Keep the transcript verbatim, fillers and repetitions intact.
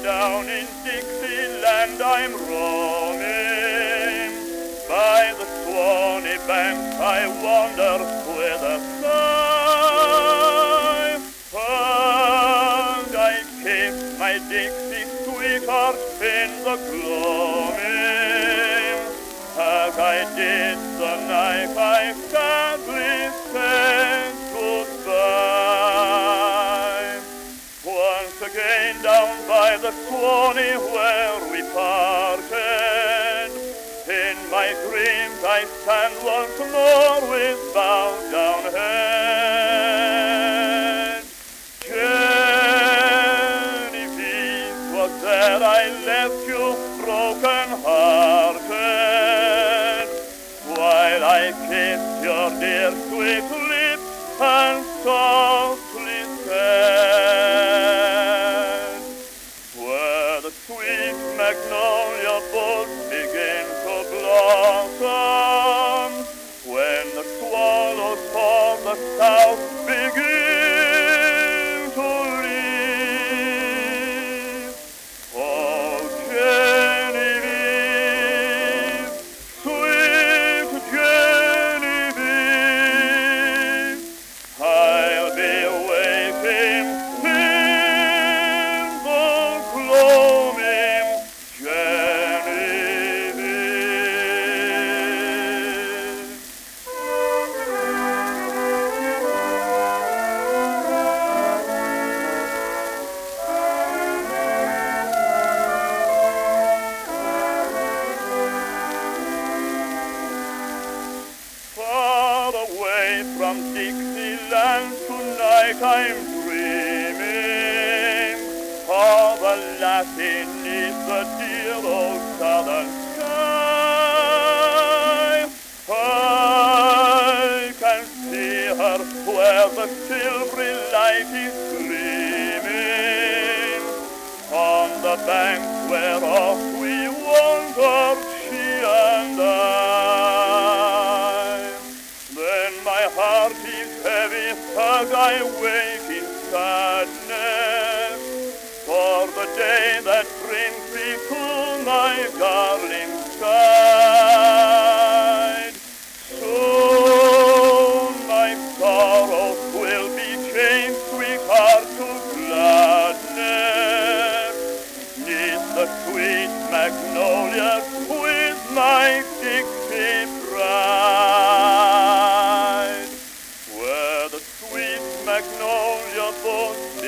down in Dixieland I'm roaming. By the Swanee bank I wander with the sky. And I kiss my Dixie sweetheart in the gloaming, as I did the night I sadly said goodbye. Once again down by the Swanee where we parted, in my dreams I stand once more with bowed down head. Genevieve, 'twas there I left you broken-hearted, while I kissed your dear sweet lips and softly said, where the sweet magnolia buds begin to blossom, when the swallows for the south begin to leave. Oh, Genevieve, sweet Genevieve, I'll be waiting in the gloaming, Genevieve. Far away from Dixieland tonight I'm dreaming of a lassie neath the dear old southern sky. I can see her where the silvery light is gleaming, on the banks whereof we wandered, she and I. Then my heart is heavy as I wake in sadness for the day that brings me to my darling's side. Soon my sorrow will be changed, sweetheart, to gladness, 'neath the sweet magnolias with my Dixie bride, where the sweet magnolia buds